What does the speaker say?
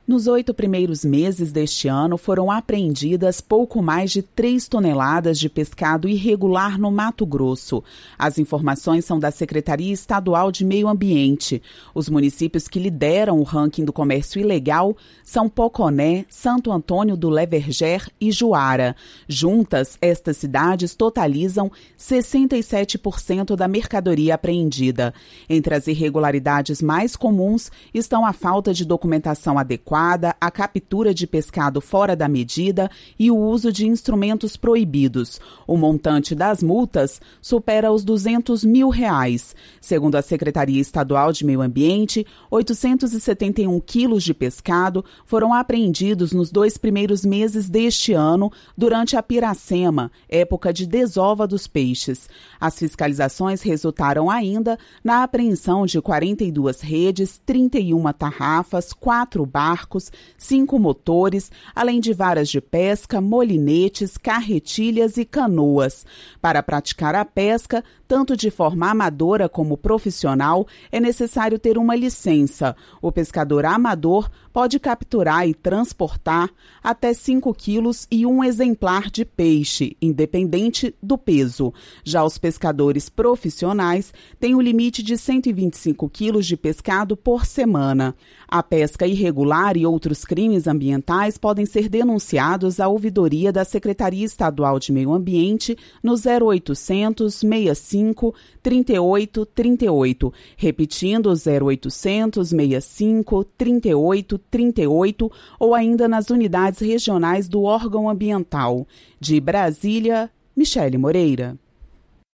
Nos 8 primeiros meses deste ano, foram apreendidas pouco mais de 3 toneladas de pescado irregular no Mato Grosso. As informações são da Secretaria Estadual de Meio Ambiente. Os municípios que lideram o ranking do comércio ilegal são Poconé, Santo Antônio do Leverger e Juara. Juntas, estas cidades totalizam 67% da mercadoria apreendida. Entre as irregularidades mais comuns estão a falta de documentação adequada, a captura de pescado fora da medida e o uso de instrumentos proibidos. O montante das multas supera os R$200 mil. Segundo a Secretaria Estadual de Meio Ambiente, 871 quilos de pescado foram apreendidos nos 2 primeiros meses deste ano, durante a Piracema, época de desova dos peixes. As fiscalizações resultaram ainda na apreensão de 42 redes, 31 tarrafas, 4 barcos, 5 motores, além de varas de pesca, molinetes, carretilhas e canoas. Para praticar a pesca, tanto de forma amadora como profissional, é necessário ter uma licença. O pescador amador pode capturar e transportar até 5 quilos e 1 exemplar de peixe, independente do peso. Já os pescadores profissionais têm o limite de 125 quilos de pescado por semana. A pesca irregular e outros crimes ambientais podem ser denunciados à ouvidoria da Secretaria Estadual de Meio Ambiente no 0800 65 38 38. Repetindo, 0800 65 38 38 ou ainda nas unidades regionais do órgão ambiental. De Brasília, Michele Moreira.